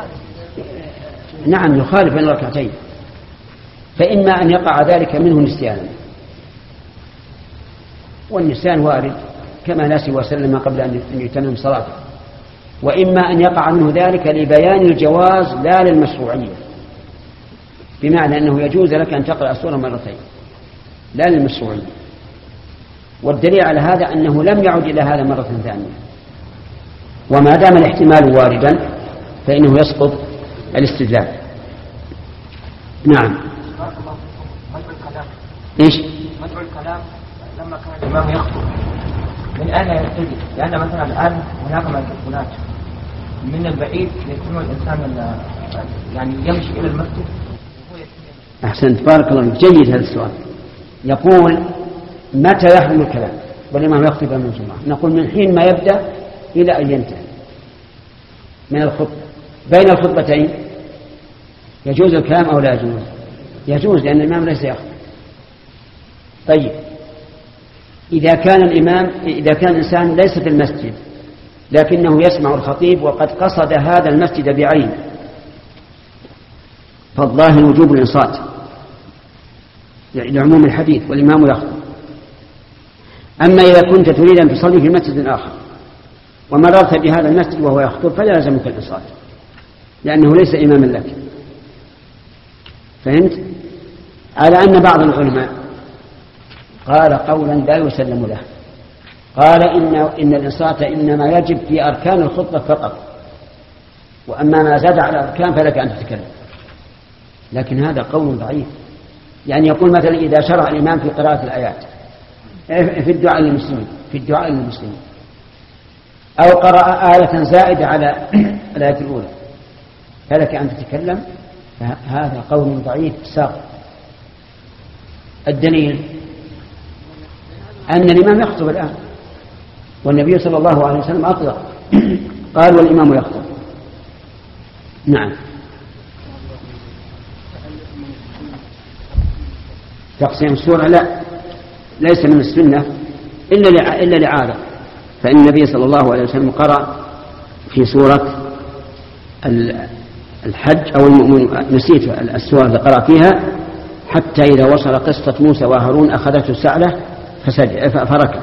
نعم يخالف بين الركعتين، فإما أن يقع ذلك منه نسيانا، والنسيان وارد كما نسي وسلم قبل أن يتمم صلاته، وإما أن يقع منه ذلك لبيان الجواز لا للمشروعية، بمعنى أنه يجوز لك أن تقرأ السورة مرتين لا للمشروعية. والدليل على هذا أنه لم يعد إلى هذا مرة ثانية، وما دام الاحتمال واردا فإنه يسقط الاستدلال. نعم. إيش؟ مدعو الكلام لما كان الإمام يخطب من أين يبتدي؟ لأن مثلا الآن هناك ميكروفونات من البعيد يكون الإنسان يعني يمشي إلى المسجد. أحسنت، بارك الله فيك، جيد هذا السؤال. يقول متى يحرم الكلام والإمام يخطب من الجمعة؟ نقول من حين ما يبدأ إلى أن ينتهي من الخطبة. بين الخطبتين يجوز الكلام أو لا يجوز؟ يجوز، لأن الإمام ليس يخطب. طيب إذا كان الإمام إذا كان الإنسان ليس في المسجد لكنه يسمع الخطيب وقد قصد هذا المسجد بعينه، فالظاهر وجوب الإنصات لعموم الحديث والإمام يخطب. أما إذا كنت تريد أن تصلي في مسجد آخر ومررت بهذا المسجد وهو يخطب فلا يلزمك الإنصات، لأنه ليس إماما لك. فهمت؟ على أن بعض العلماء قال قولا لا يسلم له، قال إن, إن الإنصات إنما يجب في أركان الخطبة فقط، وأما ما زاد على الأركان فلك أن تتكلم. لكن هذا قول ضعيف. يعني يقول مثلا إذا شرع الإمام في قراءة الآيات في الدعاء للمسلمين في الدعاء للمسلمين أو قرأ آية زائدة على الآية الأولى فلك أن تتكلم، هذا قول ضعيف ساقط. الدليل أن الإمام يخطب الآن، والنبي صلى الله عليه وسلم أطلق قال والإمام يخطب. نعم. تقسيم السورة لا، ليس من السنة إلا إلا لعادة، فإن النبي صلى الله عليه وسلم قرأ في سورة الحج أو المؤمن، نسيت السورة اللي قرأ فيها، حتى إذا وصل قصة موسى وهارون أخذته السعلة فركع،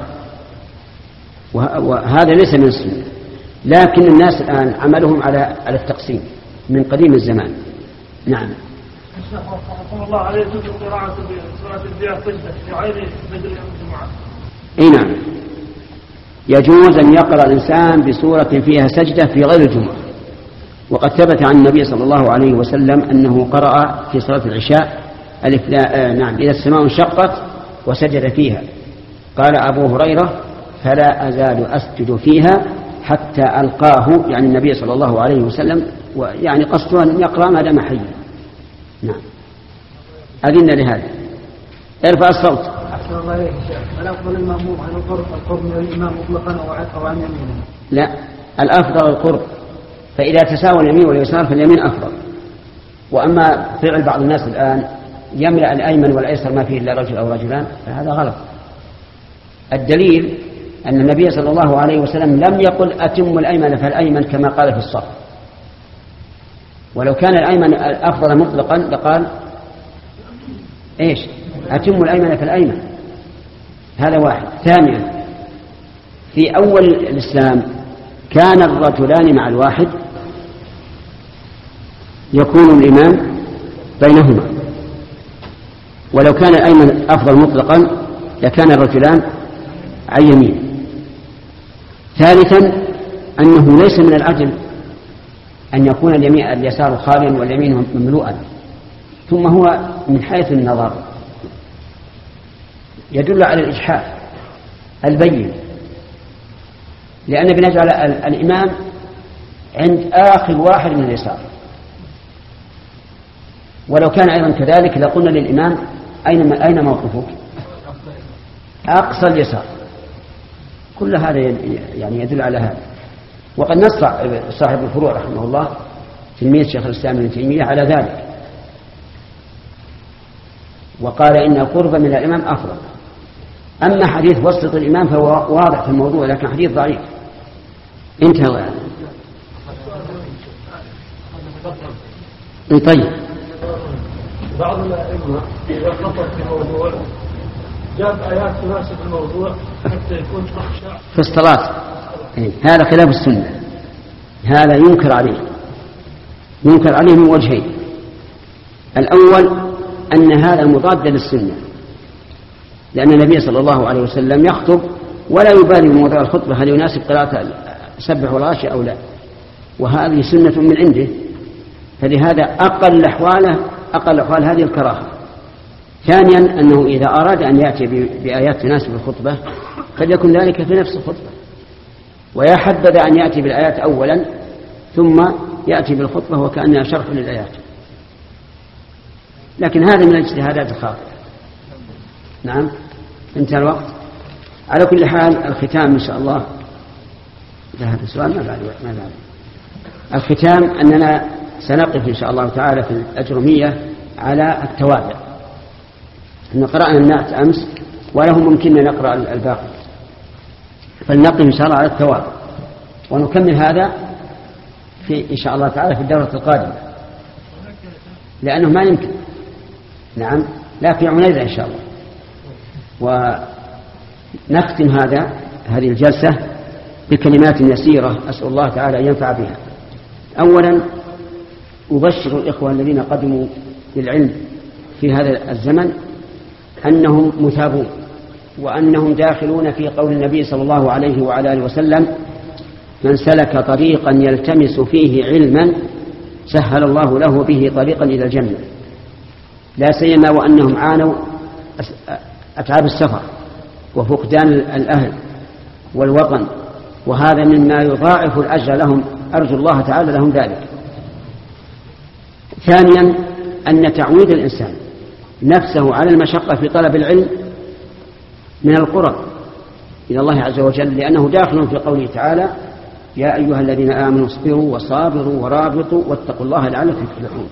وهذا ليس من السنة. لكن الناس الآن عملهم على على التقسيم من قديم الزمان. نعم. رحمه الله عليه يجوز قراءة سورة الأنبياء سجدة في غير بدر يوم الجمعة. أي نعم، يجوز أن يقرأ الإنسان بسورة فيها سجدة في غير الجمعة، وقد ثبت عن النبي صلى الله عليه وسلم أنه قرأ في صلاة العشاء ألف لا نعم إذا السماء انشقت وسجد فيها. قال أبو هريرة فلا أزال أسجد فيها حتى ألقاه، يعني النبي صلى الله عليه وسلم، ويعني قصده أن يقرأ ما دام حيا. نعم. أذن لهذا. ارفع الصوت. أحسن الله إليك شيخ. هل أفضل المأموم عن القرب القرب من الإمام مطلقا أو عن يمينه؟ لا، الأفضل القرب، فإذا تساوى اليمين واليسار فاليمين أفضل. وأما فعل بعض الناس الآن يملأ الأيمن والأيسر ما فيه إلا رجل أو رجلان فهذا غلط. الدليل أن النبي صلى الله عليه وسلم لم يقل أتم الأيمن فالأيمن كما قال في الصف، ولو كان الأيمن أفضل مطلقا لقال إيش أتم الأيمن فالأيمن. هذا واحد. ثانيا، في أول الإسلام كان الرجلان مع الواحد يكون الإمام بينهما، ولو كان الأيمن أفضل مطلقا لكان الرجلان عن يمين. ثالثا، أنه ليس من العدل أن يكون اليمين اليسار خاليا واليمين مملوءا، ثم هو من حيث النظر يدل على الإجحاف البين، لأن بنجعل الإمام عند آخر واحد من اليسار، ولو كان أيضا كذلك لقلنا للإمام أين أين موقفك؟ أقصى اليسار. كل هذا يعني يدل على هذا. وقد نص صاحب الفروع رحمه الله تلميذ شيخ الإسلام ابن تيمية على ذلك، وقال إن القرب من الإمام أفضل. أما حديث وسط الإمام فهو واضح في الموضوع، لكن حديث ضعيف. انتهى. طيب. بعض الأئمة إذا خطأ في موضوع جاب آيات تناسب الموضوع حتى يكون أخشع في الصلاة. هذا خلاف السنة، هذا ينكر عليه ينكر عليه من وجهين. الأول أن هذا مضاد للسنة، لأن النبي صلى الله عليه وسلم يخطب ولا يبالي بموضوع الخطبة هل يناسب قراءة سبح والغاشية أو لا، وهذه سنة من عنده، فلهذا أقل أحواله أقل أحوال هذه الكراهة. ثانيا أنه إذا أراد أن يأتي بآيات تناسب الخطبة قد يكون ذلك في نفس الخطبة، ويا حبذا أن يأتي بالآيات أولا ثم يأتي بالخطبة وكأنها شرح للآيات، لكن هذا من الاجتهادات الخاطئة. نعم انتهى الوقت. على كل حال الختام إن شاء الله، هذا السؤال ما بعد ما بعد الختام أننا سنقف إن شاء الله تعالى في الأجرمية على التوابع. إن قرأنا النعت أمس وله ممكن نقرأ الباقي، فلنقف إن شاء الله على التوابع ونكمل هذا في إن شاء الله تعالى في الدورة القادمة، لأنه ما يمكن. نعم لا في عنيزة إن شاء الله. ونختم هذا هذه الجلسة بكلمات يسيرة أسأل الله تعالى أن ينفع بها. أولا أبشر الإخوة الذين قدموا للعلم في هذا الزمن أنهم مثابون، وأنهم داخلون في قول النبي صلى الله عليه وعلى آله وسلم: من سلك طريقا يلتمس فيه علما سهل الله له به طريقا إلى الجنة، لا سيما وأنهم عانوا أتعاب السفر وفقدان الأهل والوطن، وهذا مما يضاعف الأجر لهم، أرجو الله تعالى لهم ذلك. ثانيا أن تعويد الإنسان نفسه على المشقة في طلب العلم من القرب إلى الله عز وجل، لأنه داخل في قوله تعالى: يا أيها الذين آمنوا اصبروا وصابروا ورابطوا واتقوا الله لعلكم تفلحون.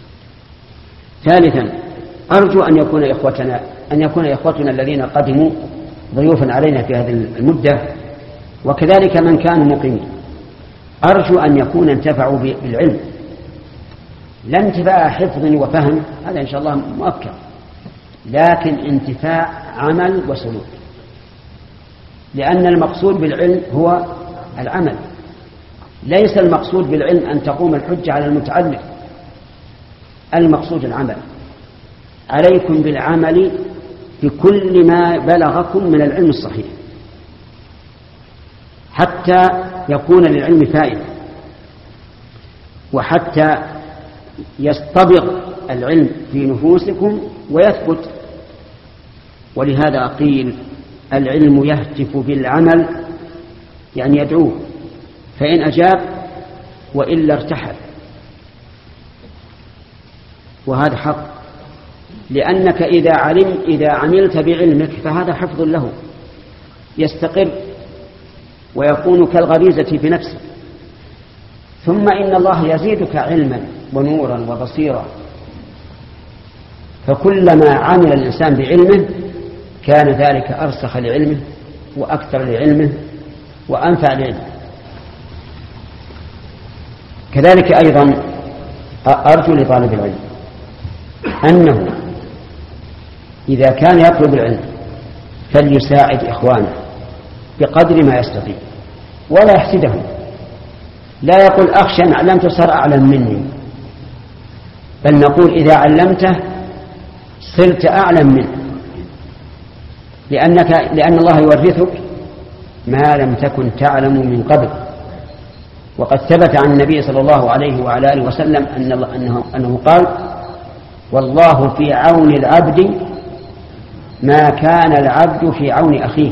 ثالثا أرجو أن يكون إخوتنا أن يكون إخوتنا الذين قدموا ضيوفا علينا في هذه المدة، وكذلك من كانوا مقيمين، أرجو أن يكون انتفعوا بالعلم، لا انتفاع حفظ وفهم، هذا إن شاء الله مؤكد، لكن انتفاع عمل وسلوك، لأن المقصود بالعلم هو العمل، ليس المقصود بالعلم أن تقوم الحجة على المتعلم، المقصود العمل. عليكم بالعمل بكل ما بلغكم من العلم الصحيح حتى يكون للعلم فائدة، وحتى يستبق العلم في نفوسكم ويثبت. ولهذا قيل: العلم يهتف بالعمل، يعني يدعوه، فإن أجاب وإلا ارتحل. وهذا حق، لأنك إذا علم إذا عملت بعلمك فهذا حفظ له، يستقر ويكون كالغريزة في نفسك. ثم إن الله يزيدك علما ونورا وبصيرا، فكلما عمل الإنسان بعلمه كان ذلك أرسخ لعلمه وأكثر لعلمه وأنفع لعلمه. كذلك أيضا أرجو لطالب العلم أنه إذا كان يطلب العلم فليساعد إخوانه بقدر ما يستطيع ولا يحسدهم، لا يقول أخشى أن علمت صار أعلم مني، بل نقول إذا علمته صرت أعلم منه، لأنك لأن الله يورثك ما لم تكن تعلم من قبل. وقد ثبت عن النبي صلى الله عليه وعلى آله وسلم أن أنه, أنه قال: والله في عون العبد ما كان العبد في عون أخيه.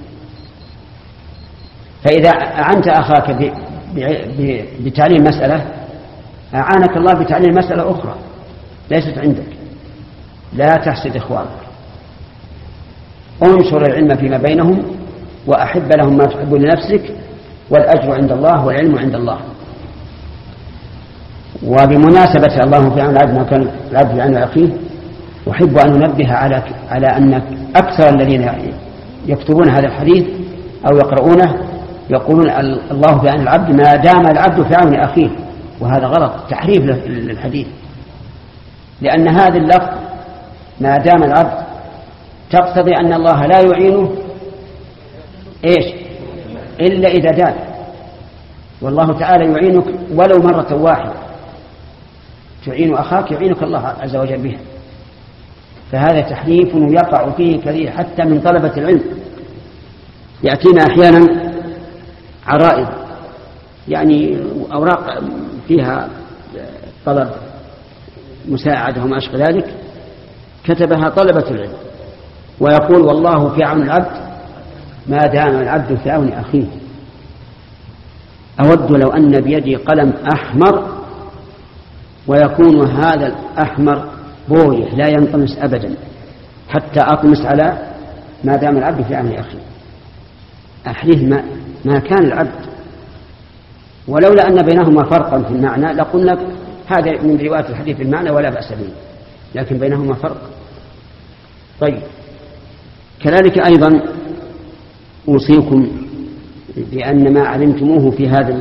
فإذا أعنت أخاك بتعليم مسألة أعانك الله بتعليم مسألة أخرى ليست عندك. لا تحسد إخوانك، انشر العلم فيما بينهم وأحب لهم ما تحب لنفسك، والأجر عند الله والعلم عند الله. وبمناسبة الله في عون العبد ما كان العبد في عون أخيه، أحب أن ننبه على على أن أكثر الذين يكتبون هذا الحديث أو يقرؤونه يقولون الله في عون العبد ما دام العبد في عون أخيه، وهذا غلط، تحريف للحديث، لأن هذا اللفظ ما دام العبد تقتضي أن الله لا يعينه إيش إلا إذا دان، والله تعالى يعينك ولو مرة واحدة، تعين أخاك يعينك الله عز وجل به. فهذا تحريف يقع فيه كثير حتى من طلبة العلم. يأتينا أحيانا عرائض يعني أوراق فيها طلب مساعدة وما أشبه ذلك، كتبها طلبة العلم ويقول والله في عون العبد ما دام العبد في عون أخيه. أود لو أن بيدي قلم أحمر ويكون هذا الأحمر بويه لا ينطمس أبدا حتى أطمس على ما دام العبد في عون أخيه. أحليه ما, ما كان العبد، ولولا أن بينهما فرقا في المعنى لقلنا هذا من رواية الحديث بالمعنى ولا بأس به، لكن بينهما فرق. طيب، كذلك أيضا أوصيكم بأن ما علمتموه في هذا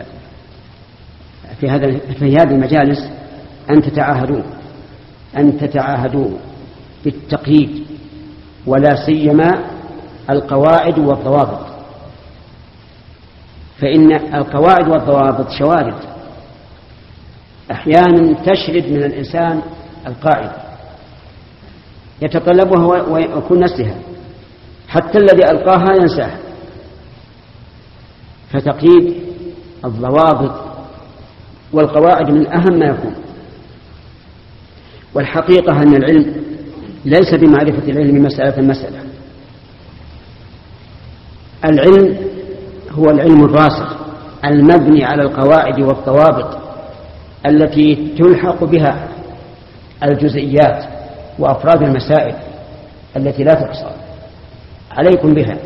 في هذا في هذه المجالس أن تتعاهدوا أن تتعاهدوا بالتقييد، ولا سيما القواعد والضوابط، فإن القواعد والضوابط شوارد أحيانا تشرد من الإنسان القاعدة يتطلبها ويكون نسيها، حتى الذي ألقاها ينساها. فتقييد الضوابط والقواعد من أهم ما يكون. والحقيقة أن العلم ليس بمعرفة العلم مسألة مسألة، العلم هو العلم الراسخ المبني على القواعد والضوابط التي تلحق بها الجزئيات وأفراد المسائل التي لا تحصى. عليكم بها.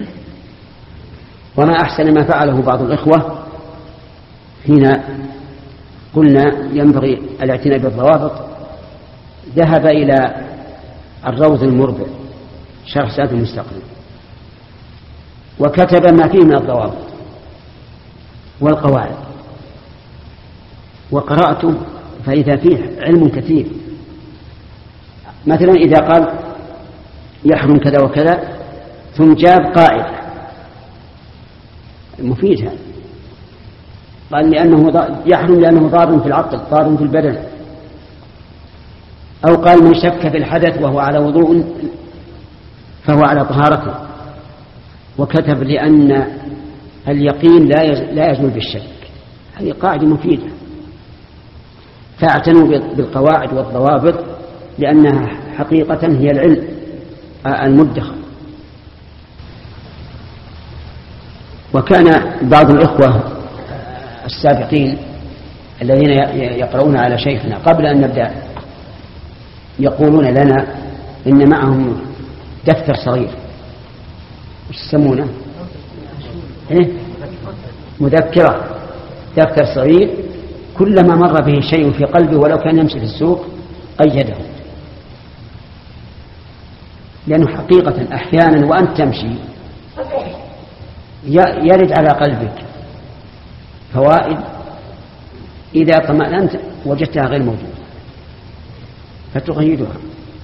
وما أحسن ما فعله بعض الإخوة حين قلنا ينبغي الاعتناء بالضوابط، ذهب إلى الروض المربع شرح سعادة المستقيم وكتب ما فيه من الضوابط والقواعد، وقرأته فإذا فيه علم كثير. مثلا إذا قال يحرم كذا وكذا ثم جاب قاعدة مفيد هذا، قال لأنه يحرم لأنه ضار في العقل ضار في البدن، أو قال من شك في الحدث وهو على وضوء فهو على طهارته، وكتب لأن اليقين لا يزول بالشك. هذه قاعدة مفيدة. فاعتنوا بالقواعد والضوابط لأنها حقيقة هي العلم المدخر. وكان بعض الإخوة السابقين الذين يقرؤون على شيخنا قبل أن نبدأ يقولون لنا إن معهم دفتر صغير، وش يسمونه؟ إيه؟ مذكرة، دفتر صغير كلما مر به شيء في قلبه ولو كان يمشي في السوق قيده، لأنه حقيقة أحيانا وأنت تمشي يرد على قلبك فوائد إذا طمأننت وجدتها غير موجودة فتقيدها.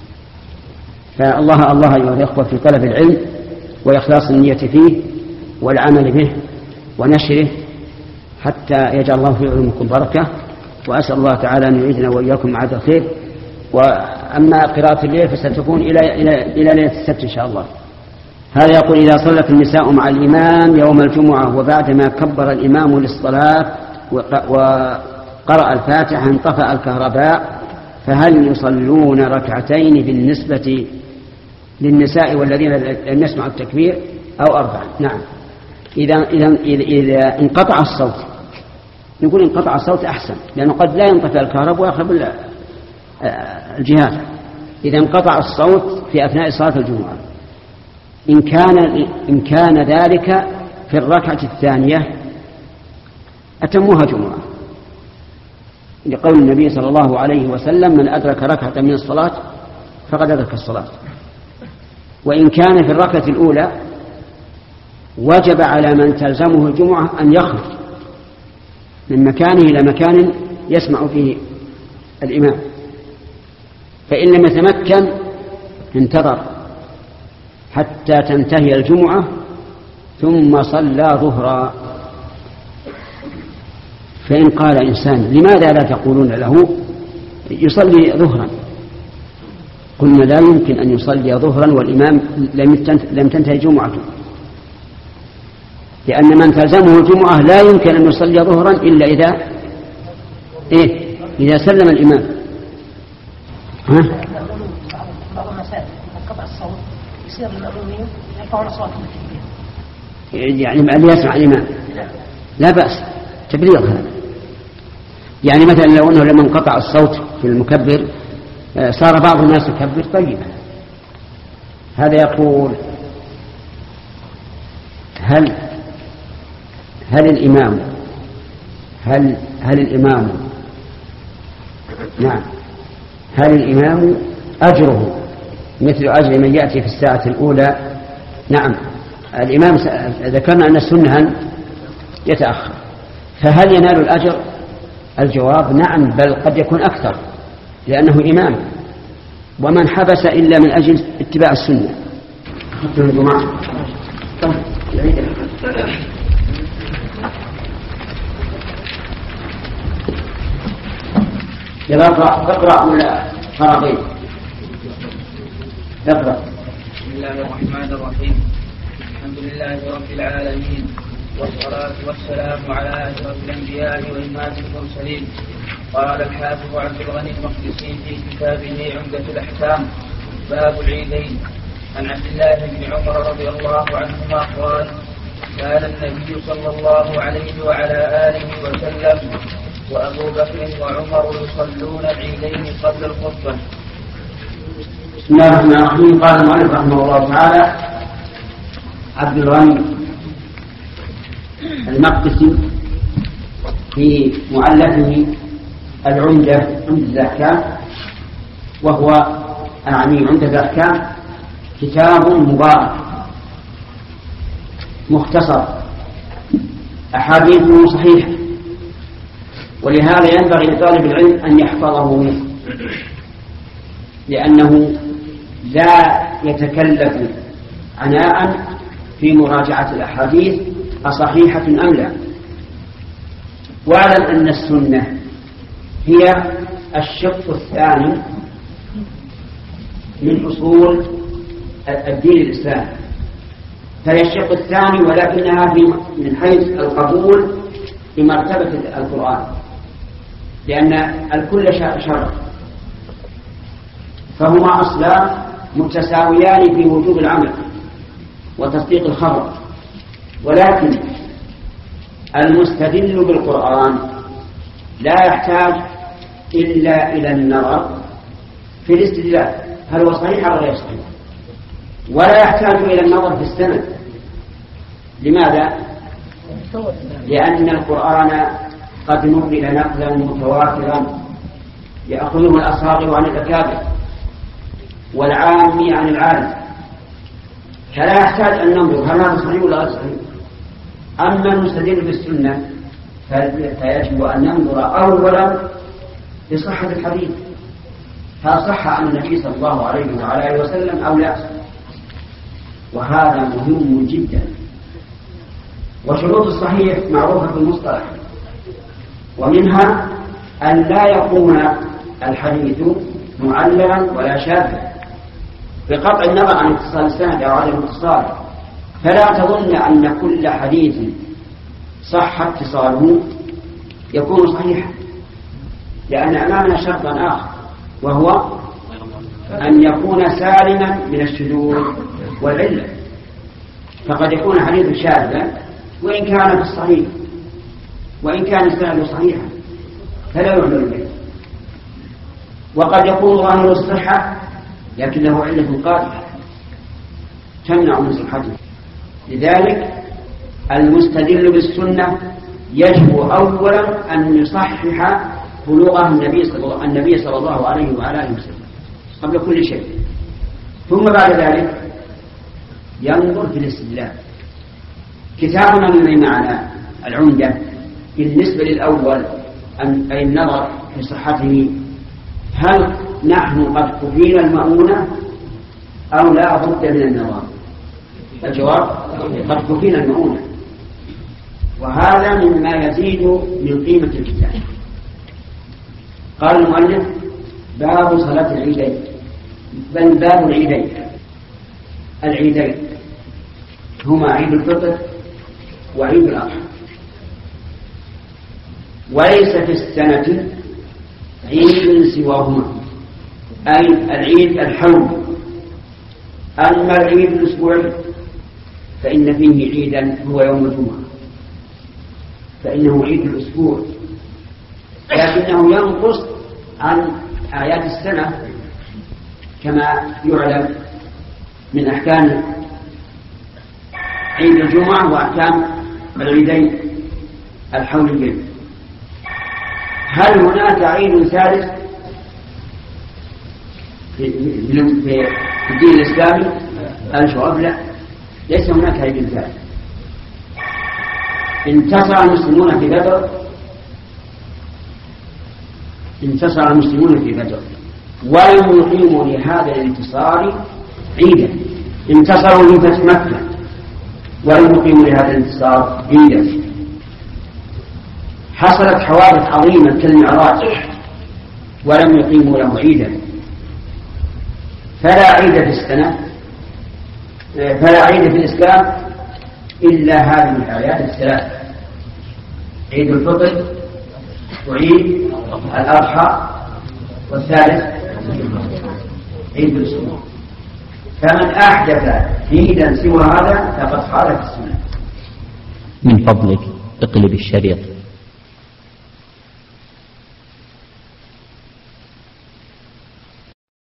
فالله الله أيها الأخوة في طلب العلم وإخلاص النية فيه والعمل به ونشره حتى يجعل الله في علمكم بركة. وأسأل الله تعالى أن يعيدنا وإياكم عاد الخير. وأما قراءة الليل فستكون إلى إلى إلى ليلة السبت إن شاء الله. هذا يقول إذا صلت النساء مع الإمام يوم الجمعة وبعدما كبر الإمام للصلاة وقرأ الفاتحة انطفأ الكهرباء فهل يصلون ركعتين بالنسبة للنساء والذين لم يسمعوا التكبير أو أربعة؟ نعم. إذا, إذا, إذا انقطع الصوت، نقول انقطع الصوت أحسن، لأنه قد لا ينطفئ الكهرباء ويخرب الجهاز. إذا انقطع الصوت في أثناء صلاة الجمعة، إن كان, إن كان ذلك في الركعة الثانية أتموها جمعة، لقول النبي صلى الله عليه وسلم: من أدرك ركعة من الصلاة فقد أدرك الصلاة. وإن كان في الركعة الأولى وجب على من تلزمه الجمعة أن يخرج من مكانه إلى مكان يسمع فيه الإمام، فإن لم يتمكن انتظر حتى تنتهي الجمعة ثم صلى ظهرا. فإن قال إنسان: لماذا لا تقولون له يصلي ظهرا؟ قلنا: لا يمكن أن يصلي ظهرا والإمام لم تنتهي جمعته، لأن من تلزمه الجمعة لا يمكن أن يصلي ظهرا إلا إذا إيه؟ إذا سلم الإمام. ها؟ بعض المسائل قطع الصوت يصير للمأمومين يرفعون أصواتهم بالتكبير، يعني اللي يسمع الإمام لا بأس تبليغ هذا. يعني مثلا لو أنه لما انقطع الصوت في المكبر صار بعض الناس يكبر طيبا، هذا يقول: هل هل الإمام هل هل الإمام نعم هل الإمام أجره مثل أجر من يأتي في الساعة الأولى؟ نعم، الإمام ذكرنا أن السنة أن يتأخر، فهل ينال الأجر؟ الجواب: نعم، بل قد يكون أكثر، لأنه إمام، ومن حبس إلا من أجل اتباع السنة. حتى الجماعة يلا اقرأ ولا فرضين؟ اقرأ. بسم الله الرحمن الرحيم. الحمد لله رب العالمين، والصلاة والسلام على أشرف الأنبياء وإمام المرسلين. قال الحافظ عبد الغني المقدسي في كتابه عمدة الأحكام: باب العيدين. عن عبد الله بن عمر رضي الله عنهما قال: كان النبي صلى الله عليه وعلى آله وسلم وأبو بكر وعمر يصلون العيدين قبل الخطبة. بسم الله الرحمن الرحيم. قال المؤلف رحمه الله تعالى: عبد الغني المقدسي في مؤلفه العمدة عمدة الأحكام، وهو أعني عمدة الأحكام كتاب مبارك مختصر أحاديثه صحيحة، ولهذا ينبغي لطالب العلم أن يحفظه منه، لأنه لا يتكلف عناء في مراجعة الأحاديث أصحيحة أم لا. واعلم أن السنة هي الشق الثاني من أصول الدين الإسلامي، فهي الشق الثاني، ولكنها من حيث القبول بمرتبة القرآن، لأن الكل شرع، فهما أصلان متساويان في وجوب العمل وتصديق الخبر، ولكن المستدل بالقرآن لا يحتاج إلا إلى النظر في الاستدلال هل هو صحيح أو غير صحيح، ولا يحتاج إلى النظر في السند. لماذا؟ لأن القرآن قد نقل نقلا متواترا يأخذه الأصاغر عن الأكابر والعامي عن العالم، فلا يحتاج أن ننظر هل هذا صحيح ولا غير صحيح. أما المستدل بالسنة فيجب أن ننظر أولا لصحة الحديث، هل صح عن النبي صلى الله عليه وعلى آله وسلم أو لا، وهذا مهم جدا. وشروط الصحيح معروفة في المصطلح، ومنها أن لا يكون الحديث معللا ولا شاذا، بقطع النظر عن اتصال السند أو عدم اتصاله. فلا تظن أن كل حديث صح اتصاله يكون صحيحا، لأن أمامنا شرطا آخر وهو أن يكون سالما من الشذوذ والعلة، فقد يكون حديث شاذا وإن كان في الصحيح، وإن كان السند صحيحا فلا يعمل به، وقد يكون ظاهر الصحة لكن له علة قادحة تمنع من صحته. لذلك المستدل بالسنة يجب أولا أن يصحح بلوغه النبي صلى النبي صلى الله عليه وعلى آله وسلم قبل كل شيء، ثم بعد ذلك ينظر في الاستدلال. كتابنا الذي معنا العمدة بالنسبة للأول أي النظر في صحته، هل نحن قد كفينا المؤونة أو لا بد من النظام؟ الجواب قد كفينا المؤونة، وهذا مما يزيد من قيمة الكتاب. قال المؤلف: باب صلاة العيدين، بل باب العيدين. العيدين هما عيد الفطر وعيد الأضحى، وليس في السنة عيد سواهما، أي العيد الحول. أما العيد الأسبوعي فإن فيه عيدا هو يوم الجمعة، فإنه عيد الأسبوع، لكنه ينقص عن أعياد السنة كما يعلم من أحكام عيد الجمعة وأحكام العيدين الحوليين. هل هناك عيد ثالث في الدين الإسلامي؟ الجواب لا، ليس هناك عيد ثالث. انتصر المسلمون في بدر انتصر المسلمون في بدر ولم يقيموا لهذا الانتصار عيدا. انتصروا في فتح مكة ولم يقيموا لهذا الانتصار عيدا. حصلت حوادث عظيمة كالمعراج ولم يقيموا له عيدا. فلا عيد في السنة فلا عيد في الإسلام إلا هذه الآيات الثلاث: عيد الفطر وعيد الأضحى والثالث عيد الأسبوع. فمن أحدث عيدا سوى هذا فقد خالف السنة. من فضلك اقلب الشريط.